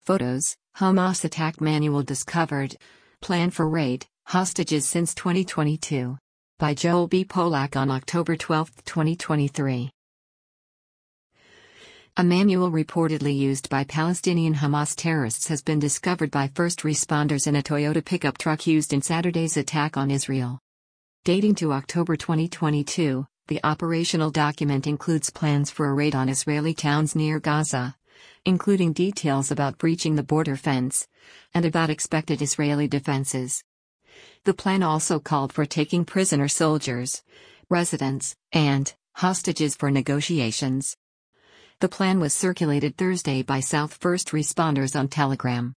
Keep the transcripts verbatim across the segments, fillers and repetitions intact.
Photos, Hamas attack manual discovered. Plan for raid, hostages since twenty twenty-two. By Joel B. Polak on October twelfth, twenty twenty-three. A manual reportedly used by Palestinian Hamas terrorists has been discovered by first responders in a Toyota pickup truck used in Saturday's attack on Israel. Dating to October twenty twenty-two, the operational document includes plans for a raid on Israeli towns near Gaza, including details about breaching the border fence and about expected Israeli defenses. The plan also called for taking prisoner soldiers, residents, and hostages for negotiations. The plan was circulated Thursday by South First Responders on Telegram.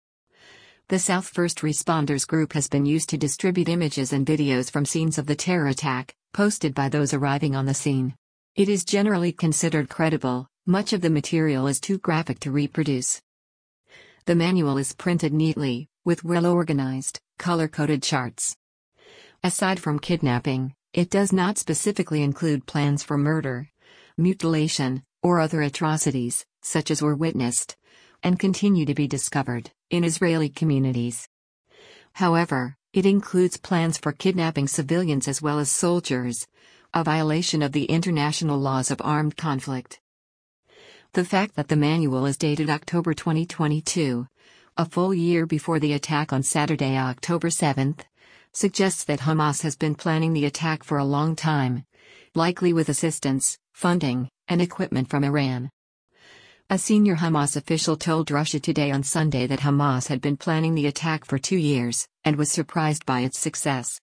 The South First Responders group has been used to distribute images and videos from scenes of the terror attack, posted by those arriving on the scene. It is generally considered credible. Much of the material is too graphic to reproduce. The manual is printed neatly, with well-organized, color-coded charts. Aside from kidnapping, it does not specifically include plans for murder, mutilation, or other atrocities, such as were witnessed, and continue to be discovered, in Israeli communities. However, it includes plans for kidnapping civilians as well as soldiers, a violation of the international laws of armed conflict. The fact that the manual is dated October twenty twenty-two, a full year before the attack on Saturday, October seventh, suggests that Hamas has been planning the attack for a long time, likely with assistance, funding, and equipment from Iran. A senior Hamas official told Russia Today on Sunday that Hamas had been planning the attack for two years, and was surprised by its success.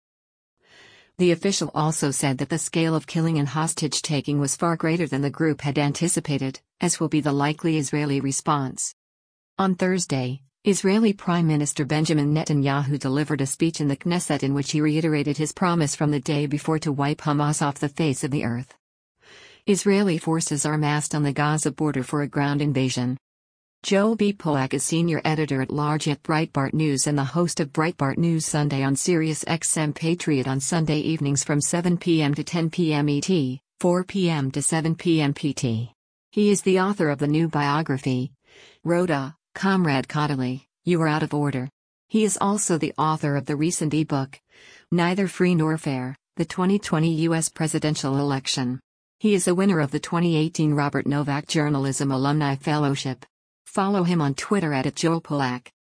The official also said that the scale of killing and hostage-taking was far greater than the group had anticipated, as will be the likely Israeli response. On Thursday, Israeli Prime Minister Benjamin Netanyahu delivered a speech in the Knesset in which he reiterated his promise from the day before to wipe Hamas off the face of the earth. Israeli forces are massed on the Gaza border for a ground invasion. Joel B. Polak is senior editor-at-large at Breitbart News and the host of Breitbart News Sunday on Sirius X M Patriot on Sunday evenings from seven p m to ten p m E T, four p m to seven p m P T. He is the author of the new biography, Rhoda, Comrade Kodaly, You Are Out of Order. He is also the author of the recent e-book, Neither Free Nor Fair, the twenty twenty U S Presidential Election. He is a winner of the twenty eighteen Robert Novak Journalism Alumni Fellowship. Follow him on Twitter at Joel Polak.